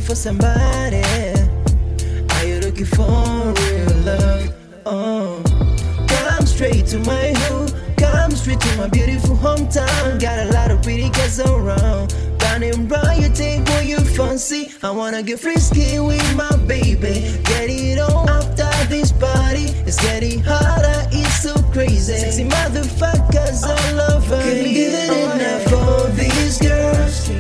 for somebody? Are you looking for real love? Oh, come straight to my hood. Come straight to my beautiful hometown. Got a lot of pretty girls around. Down and round, you take what you fancy. I wanna get frisky with my baby. Get it on after this party. It's getting harder, it's so crazy. Sexy motherfuckers all over me. Can't get enough of these girls.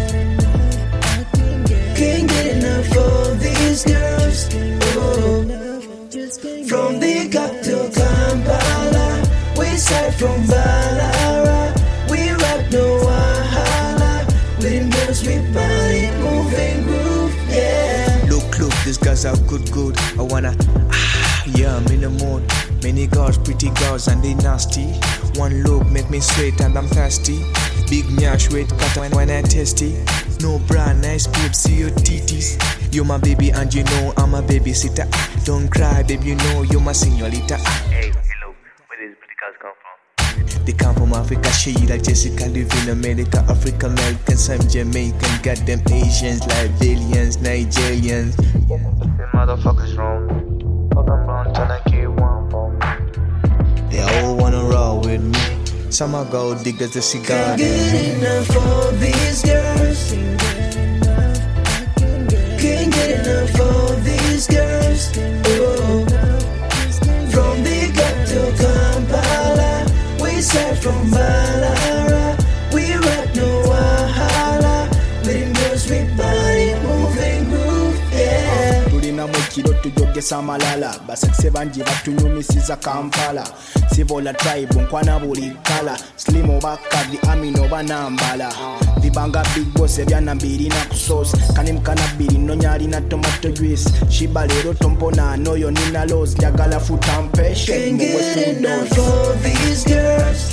Can't get enough of these girls. Oh. From the Cape to Kampala, we side from Balara. We rock no wahala. With them girls we body moving groove, yeah. Look, these guys are good. I wanna, yeah, I'm in the mood. Many girls, pretty girls, and they nasty. One look make me sweat and I'm thirsty. Big nyash weight cut when I tasty. No bra, nice boobs, see your titties. You're my baby and you know I'm a babysitter. Don't cry, baby, you know you're my señorita. Hey, hello, where these pretty girls come from? They come from Africa, Sheila, Jessica, live in America, Africa, Americans, some Jamaican, got them Asians, Liberians, Nigerians. Yeah, the motherfuckers wrong. Fuck, I'm wrong, tryna get one for me. They all wanna roll with me. Some are gold diggers, the cigar. Can't get enough of these girls. Can't get enough of these girls. Oh. From the Cape to Kampala, we side from Balara. We rock no wahala. With them girls we body moving groove, yeah. Tulina mukiro tujogesa malala basekise bangi batunyumisiza Kampala sivola tribe nkwana buli kala slim oba kadi amino banambala vibanga big boss ebyana mbiri na kusos kani mkana biri nonyali na tomato juice shiba lero tompona noyo nina lows njagala futampe shake Can't get enough of these girls.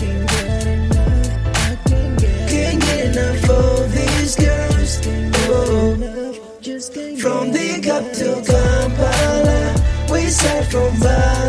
Can't get enough of these girls. Oh. From the Cape to Kampala, we side from Bali.